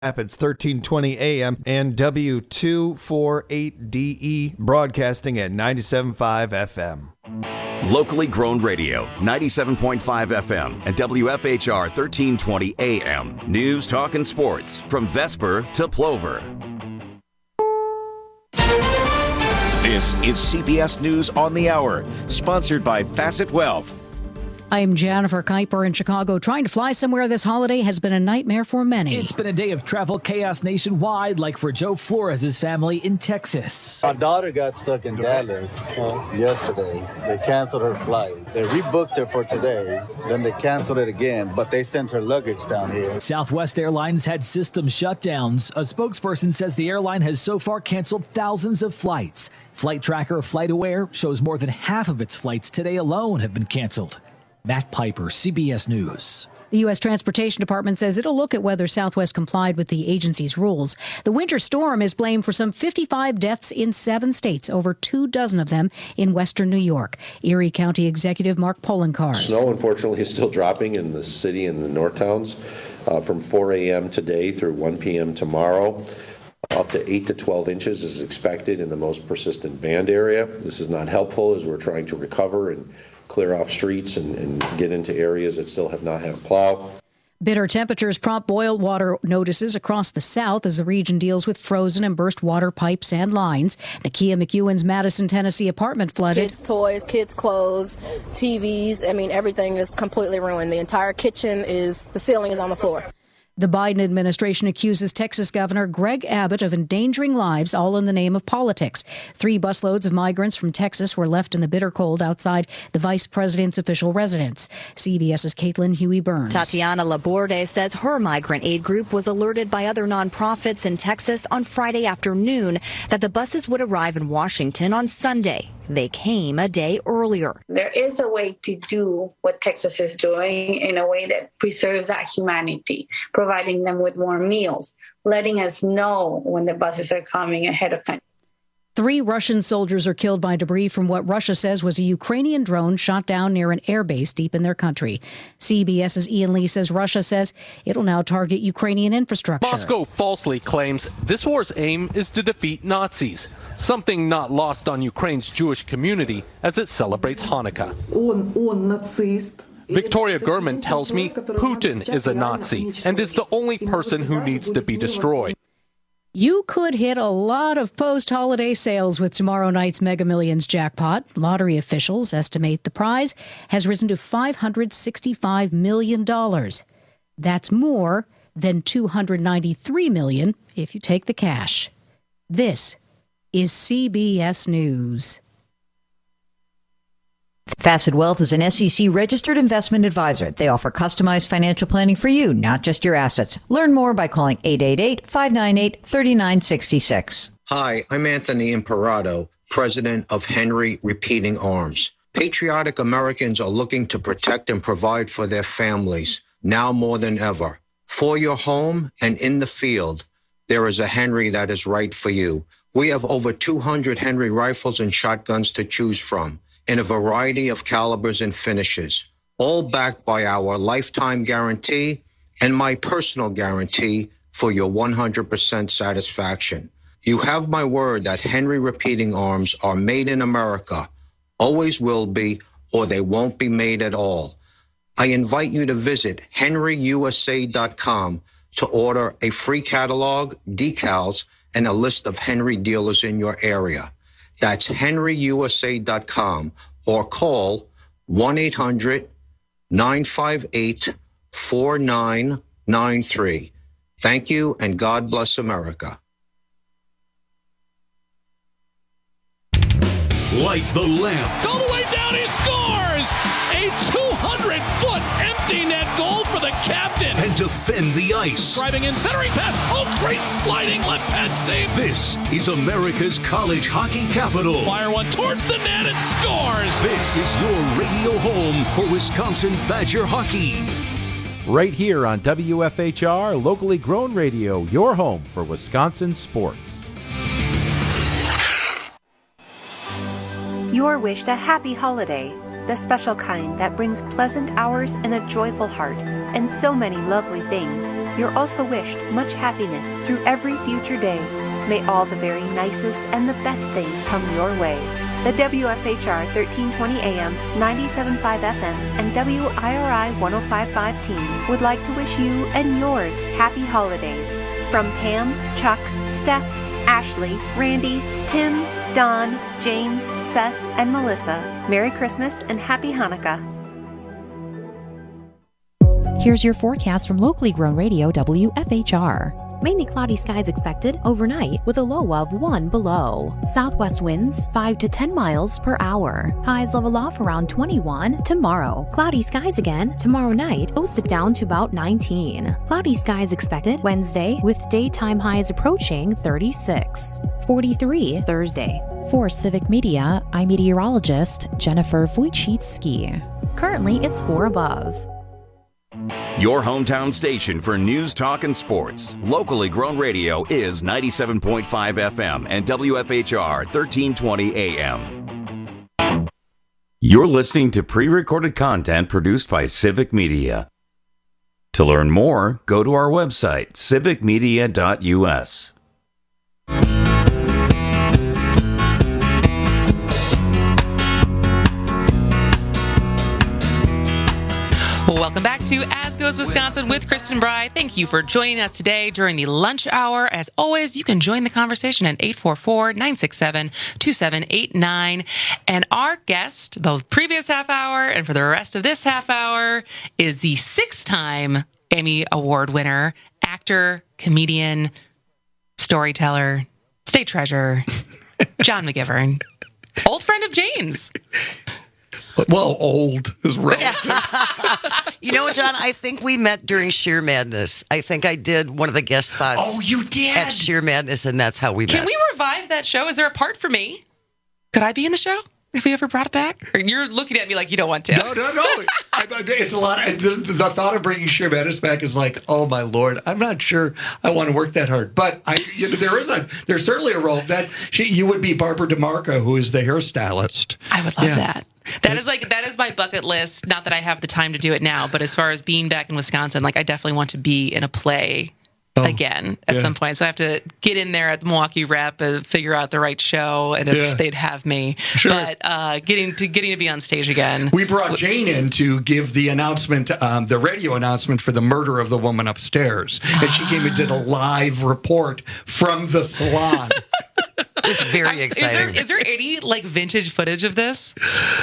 Rapids 1320 AM and W248DE broadcasting at 97.5 FM. Locally grown radio, 97.5 FM and WFHR 1320 AM. News, talk, and sports from Vesper to Plover. This is CBS News on the Hour, sponsored by Facet Wealth. I'm Jennifer Kuiper in Chicago. Trying to fly somewhere this holiday has been a nightmare for many. It's been a day of travel chaos nationwide, like for Joe Flores' family in Texas. Our daughter got stuck in Dallas yesterday. They canceled her flight. They rebooked her for today, then they canceled it again, but they sent her luggage down here. Southwest Airlines had system shutdowns. A spokesperson says the airline has so far canceled thousands of flights. Flight tracker FlightAware shows more than half of its flights today alone have been canceled. Matt Piper, CBS News. The U.S. Transportation Department says it'll look at whether Southwest complied with the agency's rules. The winter storm is blamed for some 55 deaths in 7 states, over 24 of them in western New York. Erie County Executive Mark Poloncarz. Snow, unfortunately, is still dropping in the city and the north towns from 4 a.m. today through 1 p.m. tomorrow. Up to 8 to 12 inches is expected in the most persistent band area. This is not helpful as we're trying to recover and clear off streets and get into areas that still have not had a plow. Bitter temperatures prompt boil water notices across the South as the region deals with frozen and burst water pipes and lines. Nakia McEwen's Madison, Tennessee apartment flooded. Kids' toys, kids' clothes, TVs. Everything is completely ruined. The entire kitchen the ceiling is on the floor. The Biden administration accuses Texas Governor Greg Abbott of endangering lives, all in the name of politics. 3 busloads of migrants from Texas were left in the bitter cold outside the vice president's official residence. CBS's Caitlin Huey-Burns. Tatiana Laborde says her migrant aid group was alerted by other nonprofits in Texas on Friday afternoon that the buses would arrive in Washington on Sunday. They came a day earlier. There is a way to do what Texas is doing in a way that preserves that humanity, providing them with more meals, letting us know when the buses are coming ahead of time. 3 Russian soldiers are killed by debris from what Russia says was a Ukrainian drone shot down near an airbase deep in their country. CBS's Ian Lee says Russia says it'll now target Ukrainian infrastructure. Moscow falsely claims this war's aim is to defeat Nazis, something not lost on Ukraine's Jewish community as it celebrates Hanukkah. Victoria Gurman tells me Putin is a Nazi and is the only person who needs to be destroyed. You could hit a lot of post-holiday sales with tomorrow night's Mega Millions jackpot. Lottery officials estimate the prize has risen to $565 million. That's more than $293 million if you take the cash. This is CBS News. Facet Wealth is an SEC-registered investment advisor. They offer customized financial planning for you, not just your assets. Learn more by calling 888-598-3966. Hi, I'm Anthony Imperato, president of Henry Repeating Arms. Patriotic Americans are looking to protect and provide for their families, now more than ever. For your home and in the field, there is a Henry that is right for you. We have over 200 Henry rifles and shotguns to choose from, in a variety of calibers and finishes, all backed by our lifetime guarantee and my personal guarantee for your 100% satisfaction. You have my word that Henry Repeating Arms are made in America, always will be, or they won't be made at all. I invite you to visit henryusa.com to order a free catalog, decals, and a list of Henry dealers in your area. That's henryusa.com or call 1-800-958-4993. Thank you, and God bless America. Light the lamp. All the way down, he scores! A 200-foot empty net goal for the captain. And defend the ice. Driving in, centering pass. Oh, great sliding left pad save. This is America's college hockey capital. Fire one towards the net and scores. This is your radio home for Wisconsin Badger hockey. Right here on WFHR, locally grown radio, your home for Wisconsin sports. You're wished a happy holiday, the special kind that brings pleasant hours and a joyful heart, and so many lovely things. you're also wished much happiness through every future day. May all the very nicest and the best things come your way. The WFHR 1320 AM, 97.5 FM, and WIRI 105.5 team would like to wish you and yours happy holidays. From Pam, Chuck, Steph, Ashley, Randy, Tim, Don, James, Seth, and Melissa, Merry Christmas and Happy Hanukkah. Here's your forecast from locally grown radio WFHR. Mainly cloudy skies expected overnight with a low of 1 below. Southwest winds 5 to 10 miles per hour. Highs level off around 21 tomorrow. Cloudy skies again tomorrow night, boosted down to about 19. Cloudy skies expected Wednesday with daytime highs approaching 36. 43 Thursday. For Civic Media, I'm meteorologist Jennifer Wojcicki. Currently, it's 4 above. Your hometown station for news, talk, and sports. Locally grown radio is 97.5 FM and WFHR 1320 AM. You're listening to pre-recorded content produced by Civic Media. To learn more, go to our website, civicmedia.us. Welcome back to As Goes Wisconsin with Kristen Bry. Thank you for joining us today during the lunch hour. As always, you can join the conversation at 844-967-2789. And our guest, the previous half hour and for the rest of this half hour, is the 6-time Emmy Award winner, actor, comedian, storyteller, state treasurer, John McGivern. Old friend of Jane's. Well, old is relative. You know what, John? I think we met during Sheer Madness. I think I did one of the guest spots. Oh, you did? At Sheer Madness, and that's how we met. Can we revive that show? Is there a part for me? Could I be in the show if we ever brought it back? Or you're looking at me like you don't want to. No. It's a lot. The thought of bringing Sheer Madness back is like, oh my Lord, I'm not sure I want to work that hard. But there's certainly a role that you would be Barbara DeMarco, who is the hairstylist. I would love that. That is my bucket list. Not that I have the time to do it now, but as far as being back in Wisconsin, like I definitely want to be in a play again at some point. So I have to get in there at the Milwaukee Rep and figure out the right show and if they'd have me. Sure. But getting to be on stage again. We brought Jane in to give the announcement, the radio announcement for the murder of the woman upstairs. And she came and did a live report from the salon. It's very exciting. Is there any vintage footage of this?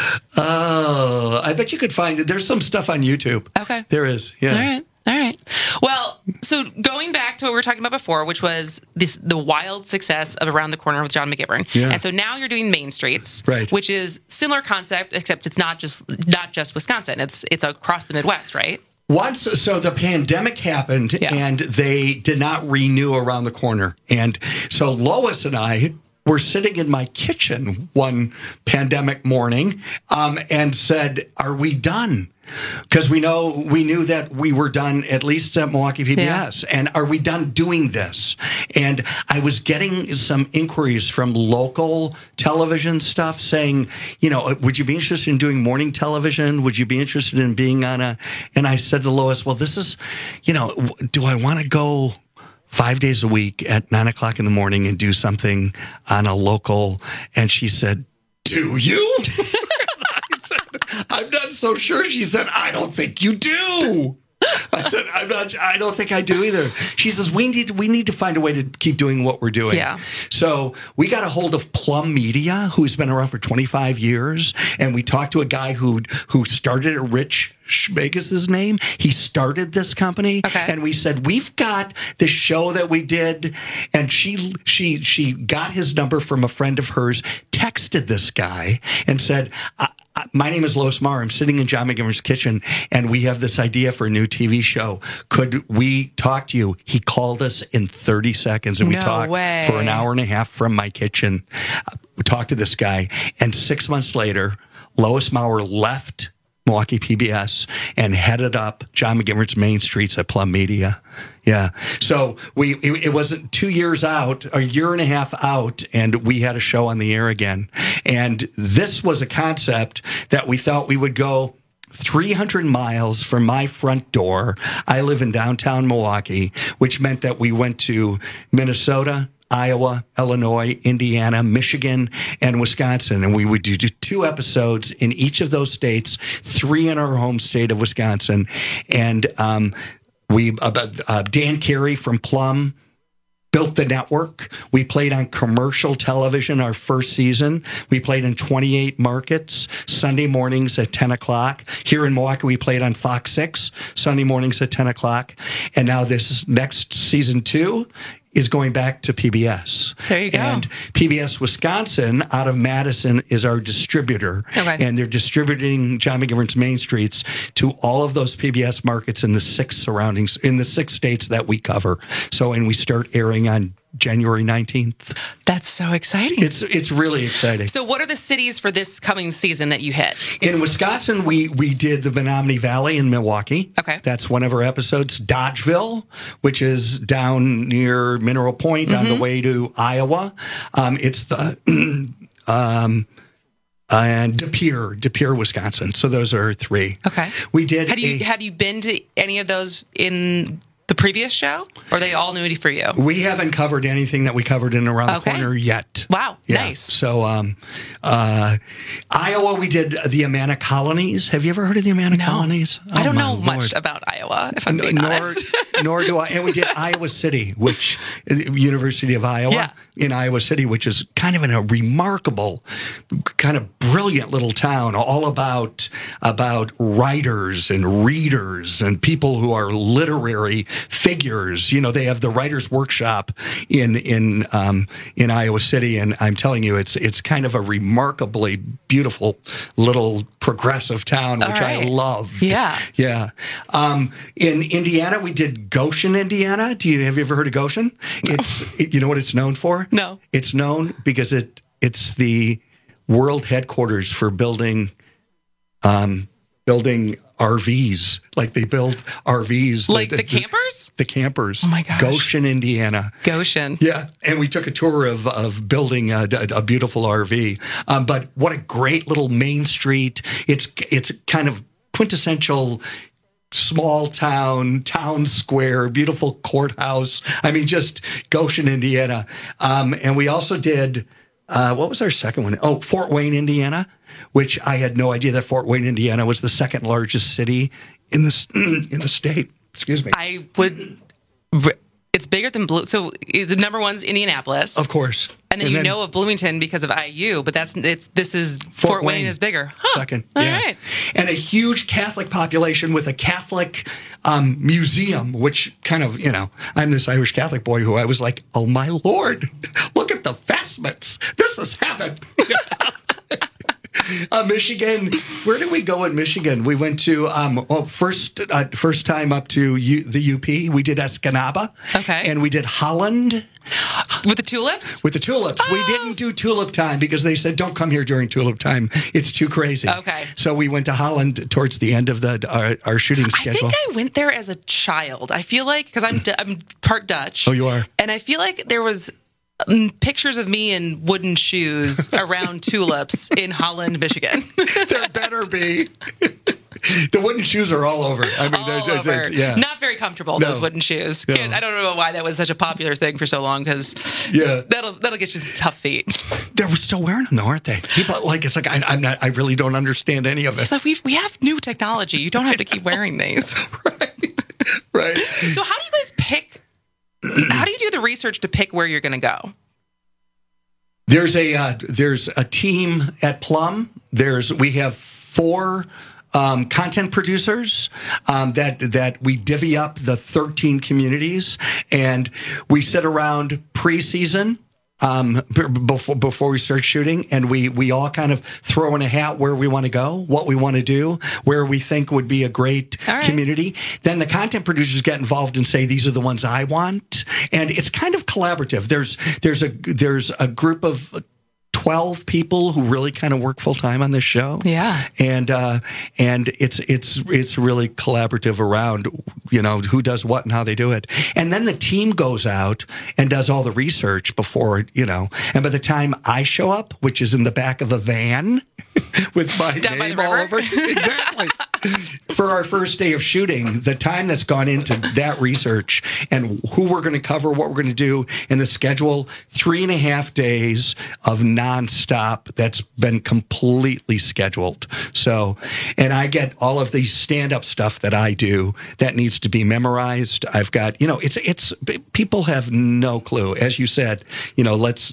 Oh, I bet you could find it. There's some stuff on YouTube. Okay. There is. Yeah. All right. Well, so going back to what we were talking about before, which was the wild success of Around the Corner with John McGivern. Yeah. And so now you're doing Main Streets, right, which is similar concept, except it's not just Wisconsin. It's across the Midwest, right? So the pandemic happened and they did not renew Around the Corner. And so Lois and I were sitting in my kitchen one pandemic morning and said, are we done? Because we knew that we were done, at least at Milwaukee PBS. Yeah. And are we done doing this? And I was getting some inquiries from local television stuff saying, would you be interested in doing morning television? Would you be interested in being on and I said to Lois, well, this is, do I want to go 5 days a week at 9 o'clock in the morning and do something on a local? And she said, do you? I'm not so sure. She said, I don't think you do. I said, I don't think I do either. She says, we need to find a way to keep doing what we're doing. Yeah. So we got a hold of Plum Media, who's been around for 25 years. And we talked to a guy who started it, Rich Schmagus' name. He started this company. Okay. And we said, we've got this show that we did. And she got his number from a friend of hers, texted this guy and said, my name is Lois Maher. I'm sitting in John McGivern's kitchen, and we have this idea for a new TV show. Could we talk to you? He called us in 30 seconds, and we talked for an hour and a half from my kitchen. We talked to this guy, and 6 months later, Lois Maher left Milwaukee PBS and headed up John McGivern's Main Streets at Plum Media. Yeah. So it wasn't 2 years out, a year and a half out, and we had a show on the air again. And this was a concept that we thought we would go 300 miles from my front door. I live in downtown Milwaukee, which meant that we went to Minnesota, Iowa, Illinois, Indiana, Michigan, and Wisconsin. And we would do 2 episodes in each of those states, 3 in our home state of Wisconsin. And Dan Carey from Plum built the network. We played on commercial television our first season. We played in 28 markets, Sunday mornings at 10 o'clock. Here in Milwaukee, we played on Fox 6, Sunday mornings at 10 o'clock. And now this next season 2 is going back to PBS. There you go. And PBS Wisconsin out of Madison is our distributor. Okay. And they're distributing John McGivern's Main Streets to all of those PBS markets in the 6 surroundings, in the 6 states that we cover. So, and we start airing on January 19th. That's so exciting. It's really exciting. So what are the cities for this coming season that you hit? In Wisconsin, we did the Menominee Valley in Milwaukee. Okay. That's one of our episodes. Dodgeville, which is down near Mineral Point on the way to Iowa. It's the and De Pere, Wisconsin. So those are 3. Okay. We did. Had you been to any of those in the previous show, or are they all new for you? We haven't covered anything that we covered in Around the Corner yet. Wow, yeah. Nice. So, Iowa, we did the Amana Colonies. Have you ever heard of the Amana Colonies? I don't know much about Iowa, if I'm being honest. Nor do I. And we did Iowa City, which University of Iowa in Iowa City, which is kind of in a remarkable, kind of brilliant little town, all about writers and readers and people who are literary figures. You know, they have the Writers' Workshop in Iowa City, and I'm telling you, it's kind of a remarkably beautiful little progressive town, which I love. Yeah, yeah. In Indiana, we did Goshen, Indiana. Have you ever heard of Goshen? You know what it's known for? No. It's known because it's the world headquarters for building RVs. Like they build RVs. Like the campers? The campers. Oh my gosh. Goshen, Indiana. Goshen. Yeah. And we took a tour of building a beautiful RV. But what a great little main street. It's kind of quintessential small town square, beautiful courthouse. I mean, just Goshen, Indiana. And we also did, what was our second one? Oh, Fort Wayne, Indiana, which I had no idea that Fort Wayne, Indiana was the 2nd largest city in the state. Excuse me. It's bigger than So the number 1's Indianapolis, of course, and then you know of Bloomington because of IU. But this is Fort Wayne is bigger. Huh. 2nd, All yeah. right. And a huge Catholic population with a Catholic museum, which kind of, I'm this Irish Catholic boy who I was like, oh my Lord, look at the vestments. This is heaven. Michigan. Where did we go in Michigan? We went to first time up to the UP. We did Escanaba. Okay. And we did Holland. With the tulips? With the tulips. We didn't do tulip time because they said, don't come here during tulip time. It's too crazy. Okay. So we went to Holland towards the end of our shooting schedule. I think I went there as a child. I feel like, because I'm part Dutch. Oh, you are? And I feel like there was pictures of me in wooden shoes around tulips in Holland, Michigan. There better be. The wooden shoes are all over. I mean, all over. Yeah. Not very comfortable, those wooden shoes. No. I don't know why that was such a popular thing for so long, because that'll get you some tough feet. They're still wearing them, though, aren't they? People I really don't understand any of it. It's like we have new technology. You don't have to keep wearing these. Right. So how do you guys pick? How do you do the research to pick where you're going to go? There's a team at Plum. We have 4 content producers that we divvy up the 13 communities, and we sit around preseason before we start shooting, and we all kind of throw in a hat where we want to go, what we want to do, where we think would be a great community. Then the content producers get involved and say, these are the ones I want, and it's kind of collaborative. There's a group of 12 people who really kind of work full time on this show. Yeah. And it's really collaborative around, who does what and how they do it. And then the team goes out and does all the research before, and by the time I show up, which is in the back of a van with my Down by the name all river? over it. Exactly. For our first day of shooting, the time that's gone into that research and who we're going to cover, what we're going to do, and the schedule, 3.5 days of nonstop that's been completely scheduled. So, and I get all of the stand-up stuff that I do that needs to be memorized. I've got, it's people have no clue. As you said, let's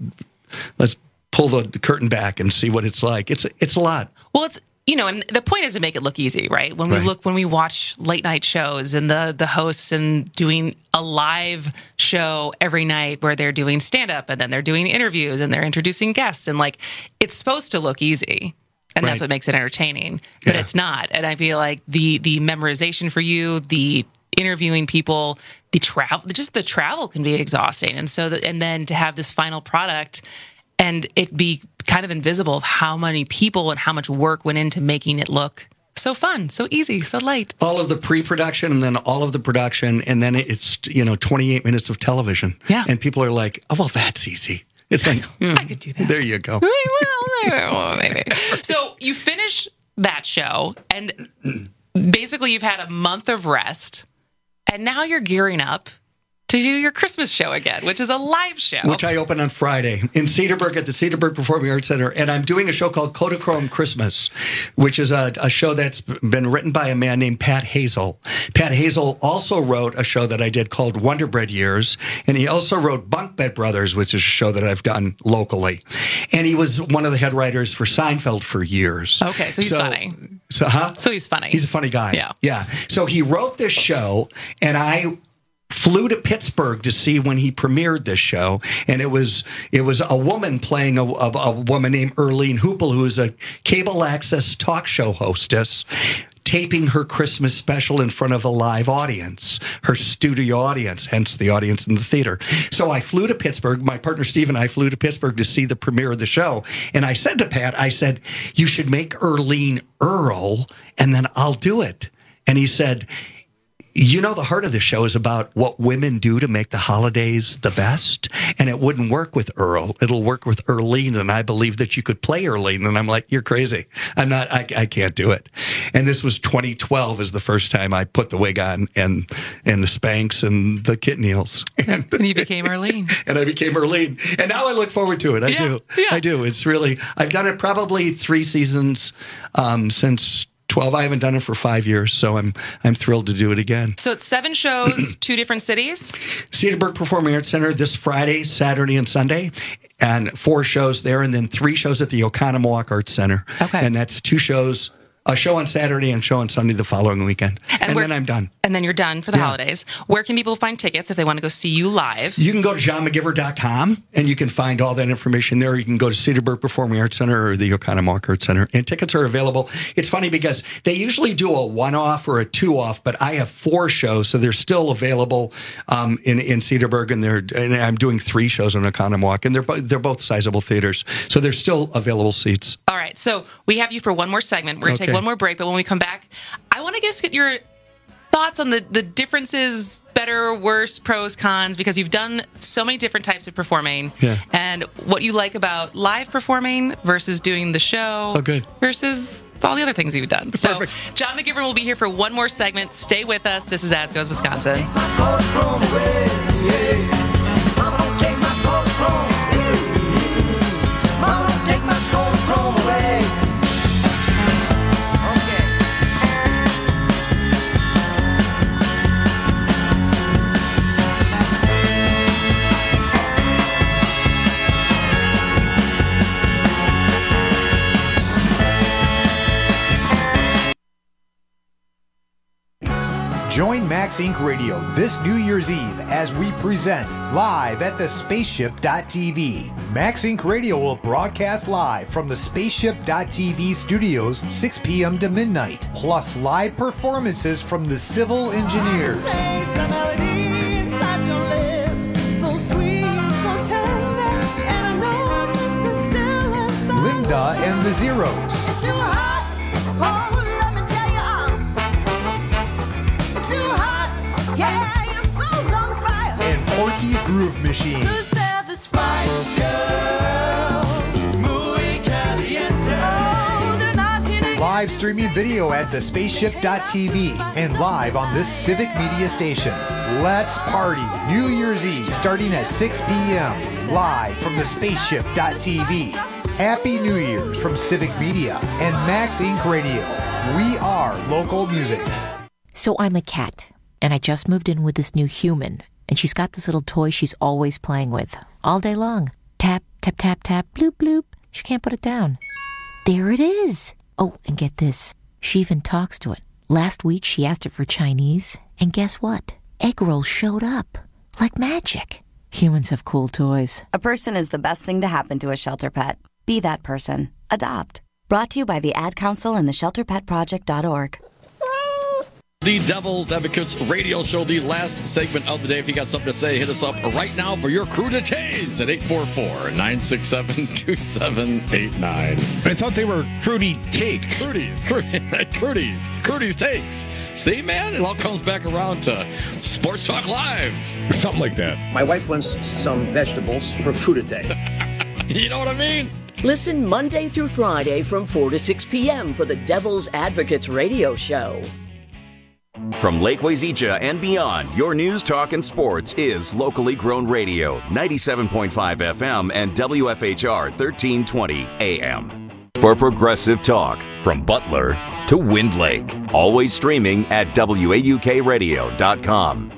pull the curtain back and see what it's like. It's a lot. Well, it's, and the point is to make it look easy, right? When we watch late night shows and the hosts and doing a live show every night where they're doing stand up and then they're doing interviews and they're introducing guests, and it's supposed to look easy. And that's what makes it entertaining, but it's not. And I feel like the memorization for you, the interviewing people, the travel can be exhausting. And so, and then to have this final product and it be kind of invisible of how many people and how much work went into making it look so fun, so easy, so light. All of the pre-production and then all of the production, and then it's 28 minutes of television. Yeah. And people are like, oh, well, that's easy. It's like, I could do that. There you go. Well, maybe. So you finish that show, and basically you've had a month of rest, and now you're gearing up to do your Christmas show again, which is a live show. Which I open on Friday in Cedarburg at the Cedarburg Performing Arts Center. And I'm doing a show called Kodachrome Christmas, which is a show that's been written by a man named Pat Hazel. Pat Hazel also wrote a show that I did called Wonder Bread Years. And he also wrote Bunk Bed Brothers, which is a show that I've done locally. And he was one of the head writers for Seinfeld for years. Okay, so he's funny. So he's funny. He's a funny guy. Yeah. So he wrote this show, and I flew to Pittsburgh to see when he premiered this show, and it was a woman playing a woman named Earlene Hoople, who is a cable access talk show hostess, taping her Christmas special in front of a live audience, her studio audience, hence the audience in the theater. So I flew to Pittsburgh. My partner Steve and I flew to Pittsburgh to see the premiere of the show, and I said to Pat, you should make Earlene Earl, and then I'll do it. And he said, the heart of the show is about what women do to make the holidays the best, and it wouldn't work with Earl. It'll work with Earlene, and I believe that you could play Earlene. And I'm like, you're crazy. I can't do it. And this was 2012 is the first time I put the wig on and the Spanx and the kitten heels. And you became Earlene. And I became Earlene. And now I look forward to it. I do. Yeah. I do. It's really, I've done it probably 3 seasons since 12. I haven't done it for 5 years, so I'm thrilled to do it again. So it's 7 shows, 2 different cities? Cedarburg Performing Arts Center this Friday, Saturday, and Sunday, and 4 shows there, and then 3 shows at the Oconomowoc Arts Center. Okay. And that's 2 shows, a show on Saturday and a show on Sunday the following weekend. And then I'm done. And then you're done for the holidays. Where can people find tickets if they want to go see you live? You can go to johnmcgiver.com, and you can find all that information there. You can go to Cedarburg Performing Arts Center or the Oconomowoc Arts Center, and tickets are available. It's funny because they usually do a 1-off or a 2-off, but I have 4 shows, so they're still available in Cedarburg, and I'm doing 3 shows in Oconomowoc, and they're both sizable theaters, so there's still available seats. All right, so we have you for one more segment. We're going to take one more break, but when we come back, I want to just get your thoughts on the differences, better, worse, pros, cons, because you've done so many different types of performing, and what you like about live performing versus doing the show versus all the other things you've done. So John McGivern will be here for one more segment. Stay with us. This is As Goes Wisconsin. Join Max Inc. Radio this New Year's Eve as we present live at the Spaceship.tv. Max Inc. Radio will broadcast live from the Spaceship.tv studios 6 p.m. to midnight, plus live performances from the Civil Engineers. Linda and the Zeros. And Porky's Groove Machine. live streaming video at thespaceship.tv and live on this Civic Media station. Let's party New Year's Eve starting at 6 p.m. live from thespaceship.tv. Happy New Year's from Civic Media and Max Inc. Radio. We are local music. So I'm a cat, and I just moved in with this new human, and she's got this little toy she's always playing with, all day long. Tap, tap, tap, tap, bloop, bloop. She can't put it down. There it is. Oh, and get this. She even talks to it. Last week, she asked it for Chinese, and guess what? Egg rolls showed up. Like magic. Humans have cool toys. A person is the best thing to happen to a shelter pet. Be that person. Adopt. Brought to you by the Ad Council and the ShelterPetProject.org. The Devil's Advocates radio show, the last segment of the day. If you got something to say, hit us up right now for your cruditays at 844-967-2789. I thought they were Crudy Takes. Crudy's Takes. See, man, it all comes back around to Sports Talk Live. Something like that. My wife wants some vegetables for crudité. You know what I mean? Listen Monday through Friday from 4 to 6 p.m. for the Devil's Advocates radio show. From Lake Wazeecha and beyond, your news, talk, and sports is locally grown radio, 97.5 FM and WFHR 1320 AM. For progressive talk, from Butler to Wind Lake, always streaming at WAUKradio.com.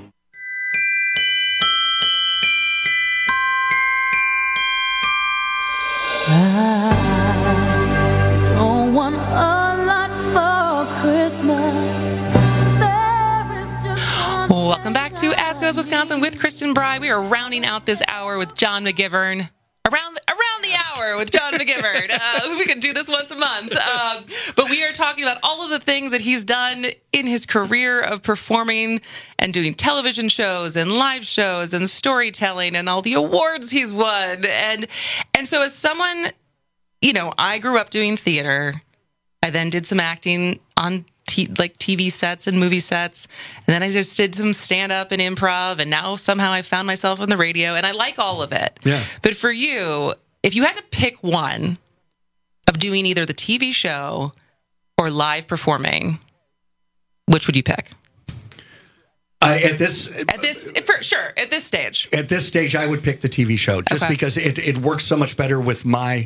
I don't want a lot for Christmas. Welcome back to As Goes Wisconsin with Kristen Bry. We are rounding out this hour with John McGivern. Around the hour with John McGivern. We could do this once a month. But we are talking about all of the things that he's done in his career of performing and doing television shows and live shows and storytelling and all the awards he's won. And so as someone, I grew up doing theater. I then did some acting on TV sets and movie sets. And then I just did some stand-up and improv. And now somehow I found myself on the radio. And I like all of it. Yeah. But for you, if you had to pick one of doing either the TV show or live performing, which would you pick? At this stage. At this stage, I would pick the TV show just because it works so much better with my,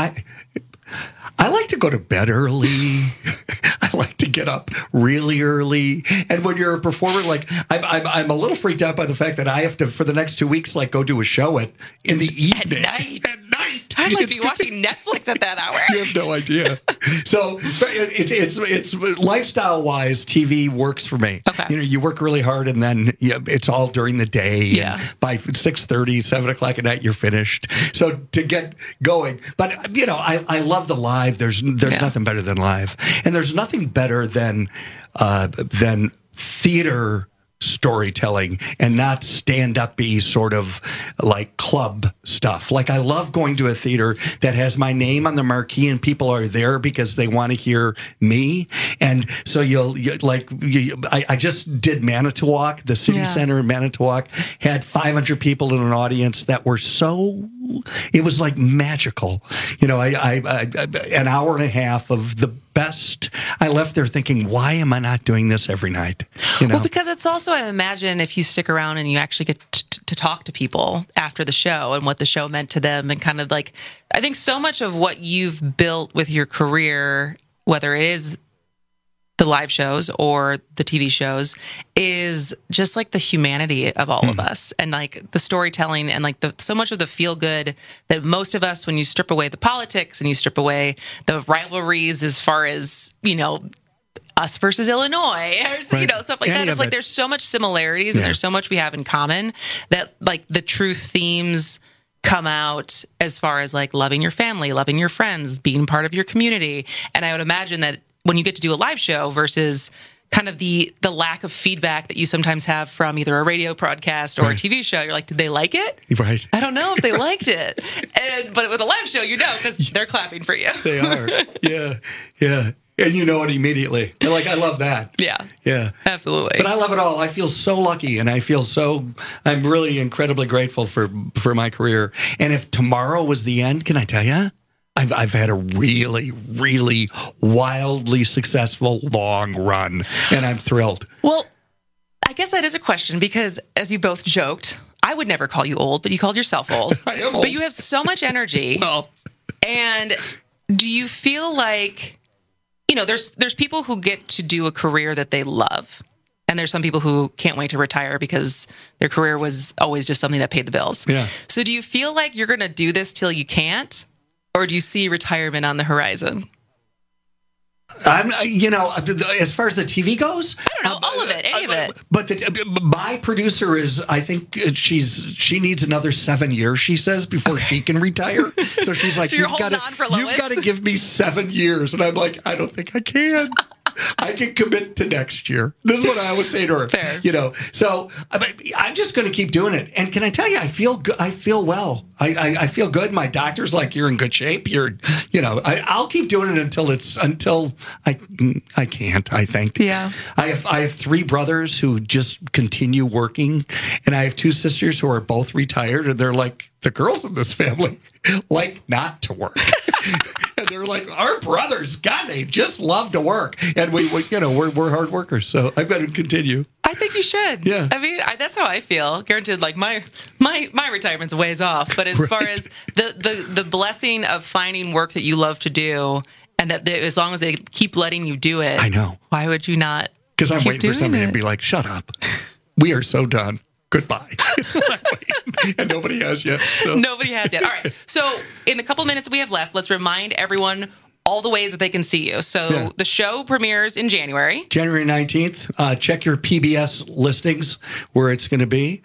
I like to go to bed early. I like to get up really early. And when you're a performer, I'm a little freaked out by the fact that I have to, for the next 2 weeks, go do a show in the evening. At night. I'd like to be watching Netflix at that hour. You have no idea. So it's lifestyle wise, TV works for me. Okay. You work really hard and then it's all during the day. Yeah. And by 6:30, 7 o'clock at night, you're finished. So to get going, but I love the live. There's nothing better than live, and there's nothing better than theater storytelling and not stand-up-y sort of club stuff. I love going to a theater that has my name on the marquee and people are there because they want to hear me. And so I just did Manitowoc, the city center in Manitowoc had 500 people in an audience that were it was magical. An hour and a half of the best. I left there thinking, why am I not doing this every night? Well, because it's also, I imagine, if you stick around and you actually get to talk to people after the show and what the show meant to them and kind of I think so much of what you've built with your career, whether it is the live shows or the TV shows, is just the humanity of all of us and the storytelling and so much of the feel good that most of us, when you strip away the politics and you strip away the rivalries as far as, us versus Illinois or stuff like that. It's there's so much similarities and there's so much we have in common that the true themes come out as far as loving your family, loving your friends, being part of your community. And I would imagine that when you get to do a live show versus kind of the lack of feedback that you sometimes have from either a radio broadcast or a TV show, you're did they like it? Right. I don't know if they liked it. But with a live show, because they're clapping for you. They are. Yeah. And you know it immediately. I love that. Yeah. Absolutely. But I love it all. I feel so lucky and I'm really incredibly grateful for my career. And if tomorrow was the end, can I tell you? I've had a really, really wildly successful long run, and I'm thrilled. Well, I guess that is a question because, as you both joked, I would never call you old, but you called yourself old. I am old. But you have so much energy. Well, and do you feel like, there's people who get to do a career that they love, and there's some people who can't wait to retire because their career was always just something that paid the bills. Yeah. So do you feel like you're going to do this till you can't, or do you see retirement on the horizon? I'm, as far as the TV goes, I don't know, all of it, any of it. But my producer is, I think she needs another 7 years, she says, before she can retire. So she's like, so you've got to give me 7 years. And I'm like, I don't think I can. I can commit to next year. This is what I always say to her. Fair. So I'm just going to keep doing it. And can I tell you, I feel good. I feel well. I feel good. My doctor's like, you're in good shape. I'll keep doing it until I can't, I think. Yeah. I have 3 brothers who just continue working, and I have 2 sisters who are both retired, and they're like, the girls in this family like not to work. And they're like, our brothers, God, they just love to work. And we're hard workers. So I've got to continue. I think you should. Yeah. I mean, that's how I feel. Guaranteed, like my retirement's a ways off. But as far as the blessing of finding work that you love to do, and that as long as they keep letting you do it, I know. Why would you not? Because I'm waiting for somebody to be like, shut up. We are so done. Goodbye. And nobody has yet. So. Nobody has yet. All right. So in the couple minutes that we have left, let's remind everyone all the ways that they can see you. So the show premieres in January. January 19th. Check your PBS listings where it's going to be.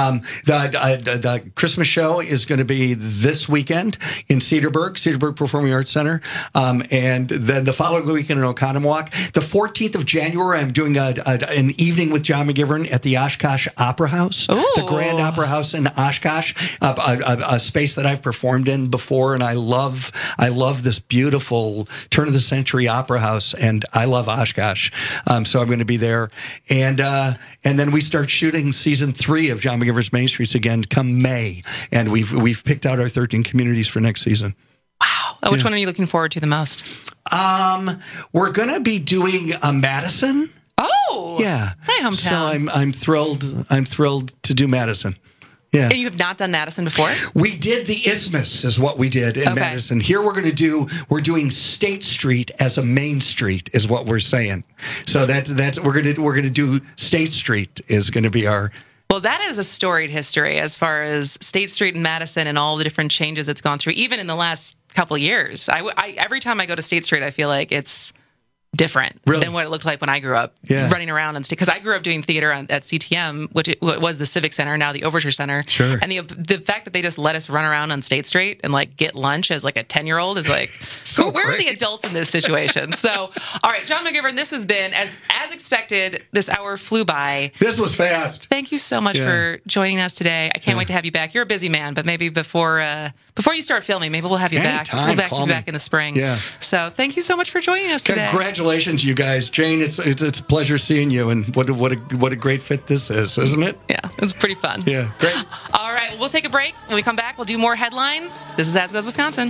The Christmas show is going to be this weekend in Cedarburg Performing Arts Center. And then the following weekend in Oconomowoc. The 14th of January, I'm doing an evening with John McGivern at the Oshkosh Opera House. Ooh. The Grand Opera House in Oshkosh, a space that I've performed in before. And I love this beautiful turn of the century opera house, and I love Oshkosh, so I'm going to be there. And then we start shooting season 3 of John McGivern's Main Streets again come May, and we've picked out our 13 communities for next season. Wow! Which one are you looking forward to the most? We're going to be doing Madison. Oh, yeah, my hometown. So I'm thrilled. I'm thrilled to do Madison. Yeah. And you have not done Madison before? We did the Isthmus is what we did in Madison. Here we're doing State Street as a main street is what we're saying. So that's we're going to do State Street is going to be our. Well, that is a storied history as far as State Street and Madison and all the different changes it's gone through, even in the last couple of years. I every time I go to State Street, I feel like it's different than what it looked like when I grew up running around and because I grew up doing theater at CTM, which was the Civic Center, now the Overture Center. Sure. And the fact that they just let us run around on State Street and like get lunch as like a 10-year-old is like, so where are the adults in this situation? So, all right, John McGivern, this has been as expected. This hour flew by. This was fast. Thank you so much for joining us today. I can't wait to have you back. You're a busy man, but maybe before you start filming, maybe we'll have you back. We'll have you back in the spring. Yeah. So thank you so much for joining us today. Congratulations, you guys. Jane, it's a pleasure seeing you, and what a great fit this is, isn't it? Yeah, it's pretty fun. Yeah, great. All right, we'll take a break. When we come back, we'll do more headlines. This is As Goes Wisconsin.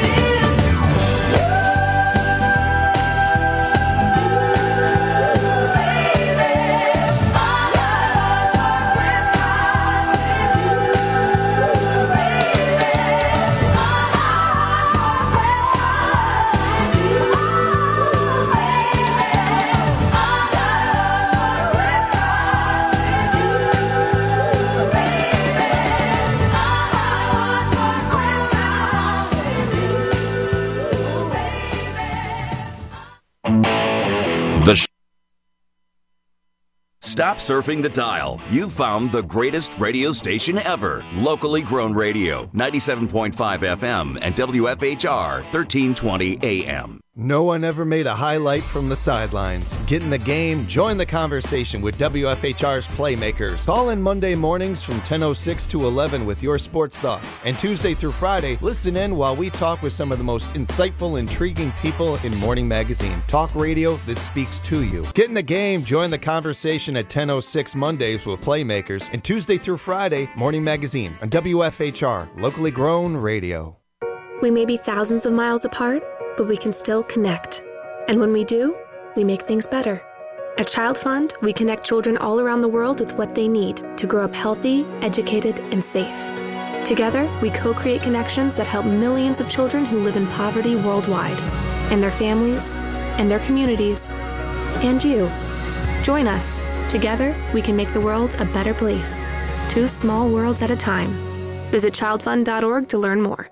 Stop surfing the dial. You've found the greatest radio station ever. Locally grown radio, 97.5 FM and WFHR, 1320 AM. No one ever made a highlight from the sidelines. Get in the game, join the conversation with WFHR's Playmakers. Call in Monday mornings from 10:06 to 11 with your sports thoughts. And Tuesday through Friday, listen in while we talk with some of the most insightful, intriguing people in Morning Magazine. Talk radio that speaks to you. Get in the game, join the conversation at 10:06 Mondays with Playmakers. And Tuesday through Friday, Morning Magazine on WFHR, locally grown radio. We may be thousands of miles apart, but we can still connect. And when we do, we make things better. At Child Fund, we connect children all around the world with what they need to grow up healthy, educated, and safe. Together, we co-create connections that help millions of children who live in poverty worldwide, and their families, and their communities, and you. Join us. Together, we can make the world a better place. 2 small worlds at a time. Visit childfund.org to learn more.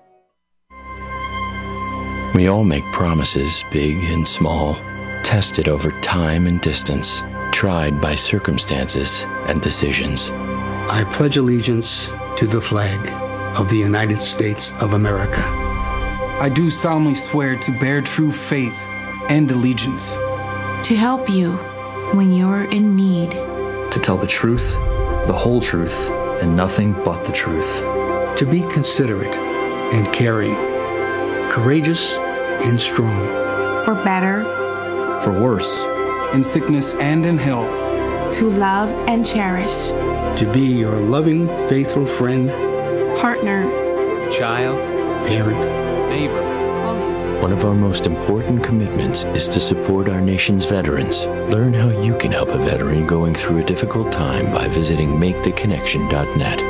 We all make promises, big and small, tested over time and distance, tried by circumstances and decisions. I pledge allegiance to the flag of the United States of America. I do solemnly swear to bear true faith and allegiance. To help you when you're in need. To tell the truth, the whole truth, and nothing but the truth. To be considerate and caring, courageous and strong. For better. For worse. In sickness and in health. To love and cherish. To be your loving, faithful friend. Partner. Child. Parent. Neighbor. One of our most important commitments is to support our nation's veterans. Learn how you can help a veteran going through a difficult time by visiting maketheconnection.net.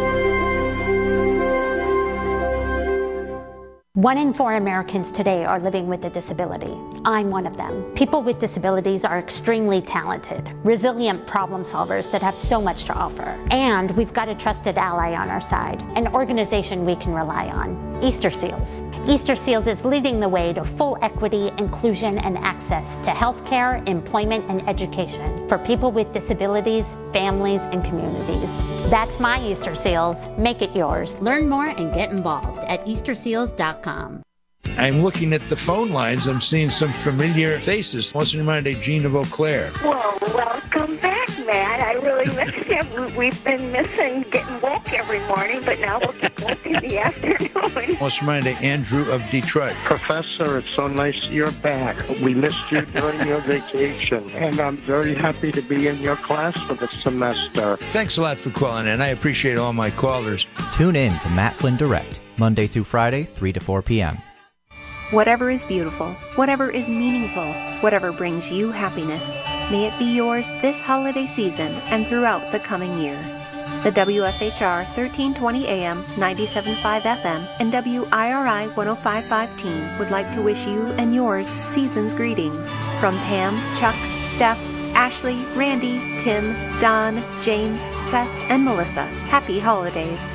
1 in 4 Americans today are living with a disability. I'm one of them. People with disabilities are extremely talented, resilient problem solvers that have so much to offer. And we've got a trusted ally on our side, an organization we can rely on, Easter Seals. Easter Seals is leading the way to full equity, inclusion, and access to healthcare, employment, and education for people with disabilities, families, and communities. That's my Easter Seals. Make it yours. Learn more and get involved at easterseals.com. I'm looking at the phone lines. I'm seeing some familiar faces. What's in mind of Gene of Eau Claire? Well, welcome back, Matt. I really miss you. We've been missing getting woke every morning, but now we'll get woke in the afternoon. What's in mind of Andrew of Detroit? Professor, it's so nice you're back. We missed you during your vacation, and I'm very happy to be in your class for the semester. Thanks a lot for calling in. I appreciate all my callers. Tune in to Matt Flynn Direct, Monday through Friday, 3 to 4 p.m. Whatever is beautiful, whatever is meaningful, whatever brings you happiness, may it be yours this holiday season and throughout the coming year. The WFHR 1320 AM, 97.5 FM, and WIRI 105.5 team would like to wish you and yours season's greetings. From Pam, Chuck, Steph, Ashley, Randy, Tim, Don, James, Seth, and Melissa. Happy holidays.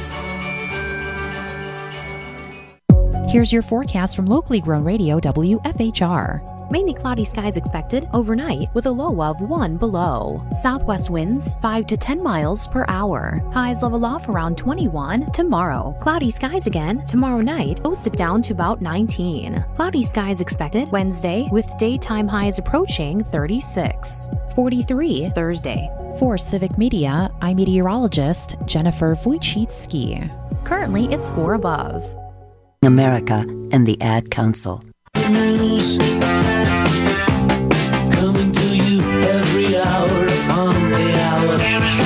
Here's your forecast from locally grown radio WFHR. Mainly cloudy skies expected overnight with a low of 1 below. Southwest winds 5 to 10 miles per hour. Highs level off around 21 tomorrow. Cloudy skies again tomorrow night, boosted down to about 19. Cloudy skies expected Wednesday with daytime highs approaching 36. 43 Thursday. For Civic Media, I'm meteorologist Jennifer Wojcicki. Currently, it's 4 above. America and the Ad Council. News coming to you every hour on the hour.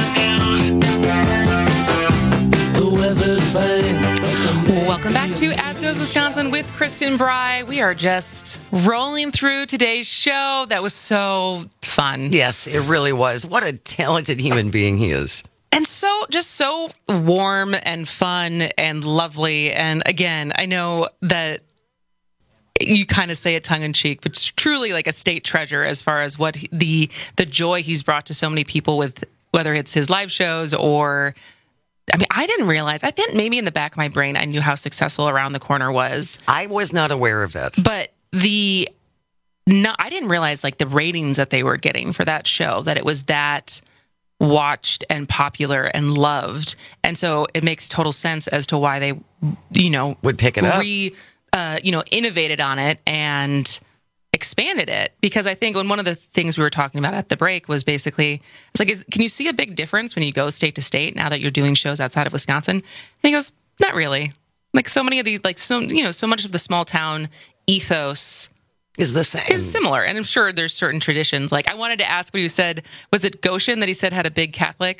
The weather's fine. Welcome back to As Goes Wisconsin with Kristen Bry. We are just rolling through today's show. That was so fun. Yes, it really was. What a talented human being he is. And so warm and fun and lovely. And again, I know that you kind of say it tongue in cheek, but it's truly like a state treasure as far as what the joy he's brought to so many people with, whether it's his live shows or, I mean, I didn't realize, I think maybe in the back of my brain, I knew how successful Around the Corner was. I was not aware of it. But I didn't realize like the ratings that they were getting for that show, that it was that watched and popular and loved. And so it makes total sense as to why they, would pick it up. Innovated on it and expanded it. Because I think one of the things we were talking about at the break was basically, it's like, can you see a big difference when you go state to state now that you're doing shows outside of Wisconsin? And he goes, not really. Like so many of the, so much of the small town ethos is the same. Is similar. And I'm sure there's certain traditions. Like I wanted to ask what you said, was it Goshen that he said had a big Catholic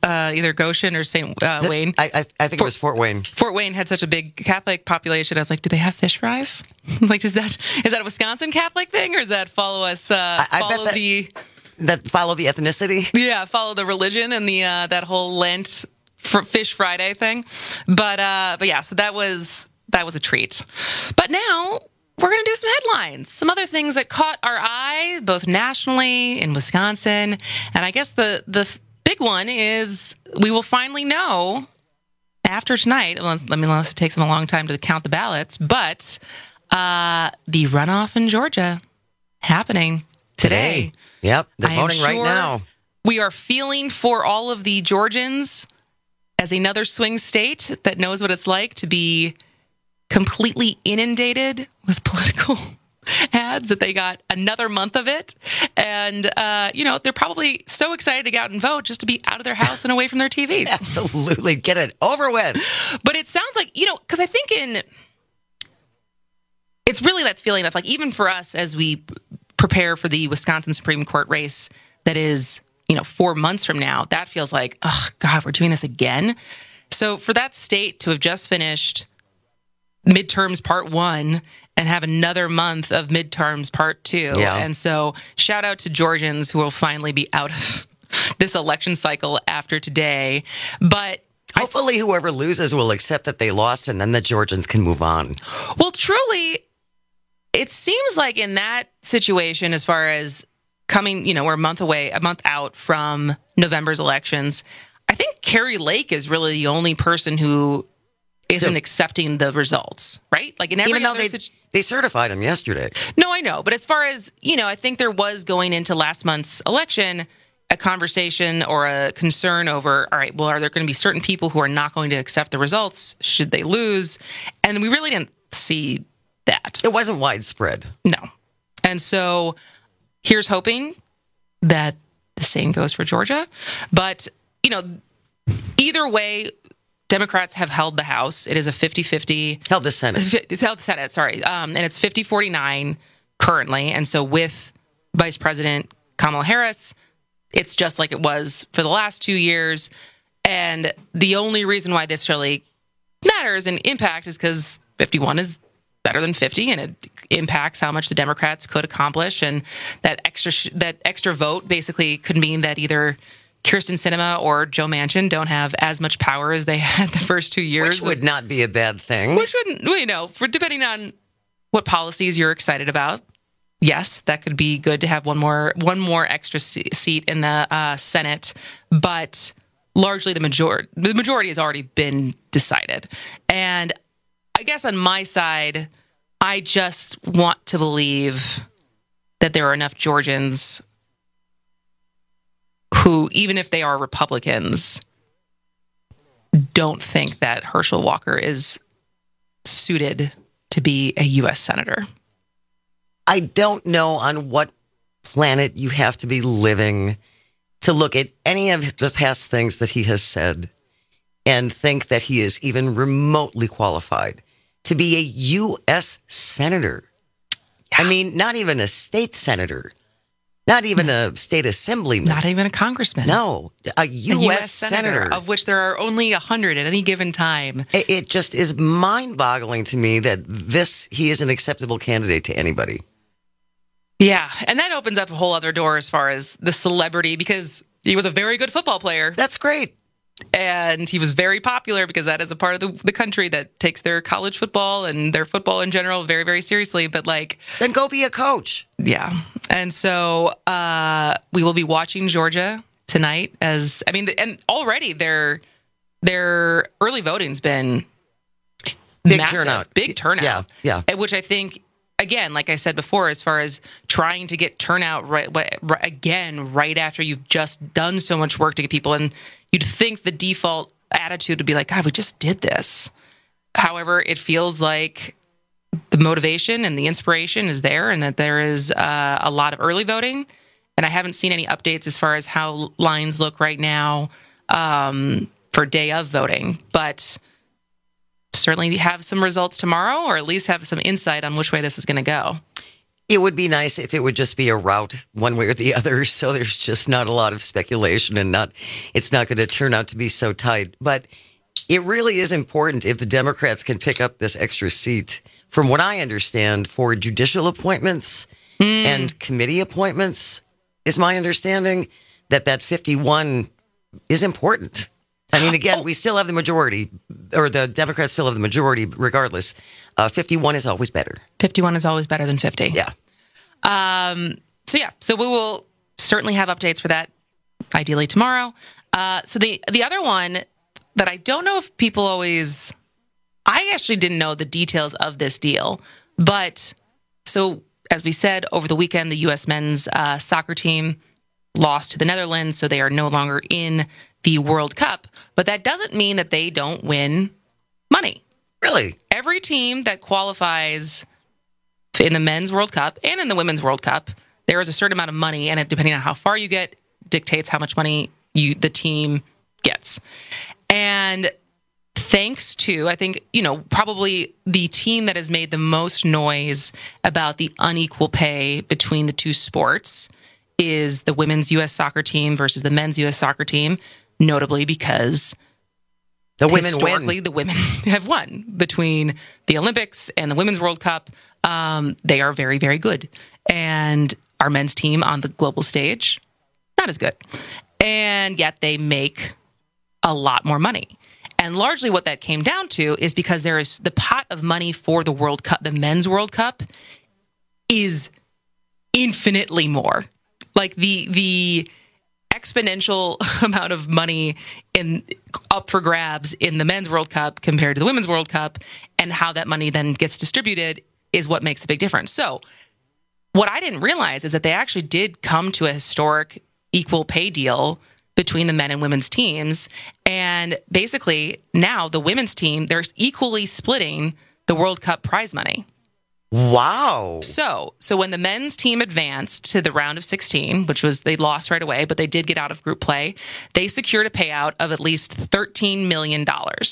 either Goshen or St. Wayne. I think it was Fort Wayne. Fort Wayne had such a big Catholic population. I was like, do they have fish fries? Like, is that a Wisconsin Catholic thing, or does that follow us? Follow the ethnicity. Yeah, follow the religion and the that whole Lent Fish Friday thing. But yeah, so that was a treat. But now we're going to do some headlines, some other things that caught our eye, both nationally in Wisconsin. And I guess the big one is we will finally know after tonight, unless it takes them a long time to count the ballots, but the runoff in Georgia happening today. Yep, they're voting right now. We are feeling for all of the Georgians as another swing state that knows what it's like to be completely inundated with political ads, that they got another month of it. And, they're probably so excited to get out and vote just to be out of their house and away from their TVs. Absolutely. Get it over with. But it sounds like, because I think it's really that feeling of, like, even for us as we prepare for the Wisconsin Supreme Court race that is, 4 months from now, that feels like, oh, God, we're doing this again. So for that state to have just finished midterms part 1 and have another month of midterms part 2. Yeah. And so shout out to Georgians who will finally be out of this election cycle after today. But hopefully whoever loses will accept that they lost, and then the Georgians can move on. Well, truly, it seems like in that situation, as far as coming, we're a month out from November's elections, I think Carrie Lake is really the only person who isn't accepting the results, right? Like in every even though they certified him yesterday. No, I know. But as far as, I think there was going into last month's election a conversation or a concern over, all right, well, are there going to be certain people who are not going to accept the results should they lose? And we really didn't see that. It wasn't widespread. No. And so here's hoping that the same goes for Georgia. But, either way, Democrats have held the House. It is a 50-50. Held the Senate. It's held the Senate, sorry. And it's 50-49 currently. And so with Vice President Kamala Harris, it's just like it was for the last 2 years. And the only reason why this really matters and impact is because 51 is better than 50, and it impacts how much the Democrats could accomplish. And that extra vote basically could mean that either Kyrsten Sinema or Joe Manchin don't have as much power as they had the first 2 years. Which would not be a bad thing. Which wouldn't, for depending on what policies you're excited about. Yes, that could be good to have one more extra seat in the Senate, but largely the majority has already been decided. And I guess on my side, I just want to believe that there are enough Georgians who, even if they are Republicans, don't think that Herschel Walker is suited to be a U.S. Senator. I don't know on what planet you have to be living to look at any of the past things that he has said and think that he is even remotely qualified to be a U.S. Senator. Yeah. I mean, not even a state senator. Not even a state assemblyman. Not even a congressman. No, a U.S. Senator. Of which there are only 100 at any given time. It just is mind-boggling to me that he is an acceptable candidate to anybody. Yeah, and that opens up a whole other door as far as the celebrity, because he was a very good football player. That's great. And he was very popular because that is a part of the country that takes their college football and their football in general very, very seriously. But then go be a coach. Yeah. And so we will be watching Georgia tonight and already their early voting's been big massive, turnout. Big turnout. Yeah. Which I think, again, like I said before, as far as trying to get turnout right after you've just done so much work to get people, and you'd think the default attitude would be like, God, we just did this. However, it feels like the motivation and the inspiration is there, and that there is a lot of early voting. And I haven't seen any updates as far as how lines look right now for day of voting, but certainly have some results tomorrow, or at least have some insight on which way this is going to go. It would be nice if it would just be a route one way or the other, so there's just not a lot of speculation and it's not going to turn out to be so tight. But it really is important if the Democrats can pick up this extra seat, from what I understand, for judicial appointments and committee appointments, is my understanding that 51 is important. I mean, again, we still have the majority, or the Democrats still have the majority regardless. 51 is always better. 51 is always better than 50. Yeah. So we will certainly have updates for that, ideally tomorrow. So the other one that I don't know if people always... I actually didn't know the details of this deal. But so, as we said, over the weekend, the U.S. men's soccer team lost to the Netherlands, so they are no longer in the World Cup. But that doesn't mean that they don't win money. Really? Every team that qualifies in the men's World Cup and in the women's World Cup, there is a certain amount of money, and it, depending on how far you get, dictates how much money the team gets. And thanks to, I think, probably the team that has made the most noise about the unequal pay between the two sports is the women's U.S. soccer team versus the men's U.S. soccer team, notably because the women have won between the Olympics and the Women's World Cup. They are very, very good. And our men's team on the global stage, not as good. And yet they make a lot more money. And largely what that came down to is because there is the pot of money for the World Cup, the men's World Cup, is infinitely more. Like the exponential amount of money up for grabs in the men's World Cup compared to the women's World Cup, and how that money then gets distributed is what makes a big difference. So what I didn't realize is that they actually did come to a historic equal pay deal between the men and women's teams. And basically now the women's team, they're equally splitting the World Cup prize money. Wow. So when the men's team advanced to the round of 16, which was, they lost right away, but they did get out of group play, they secured a payout of at least $13 million.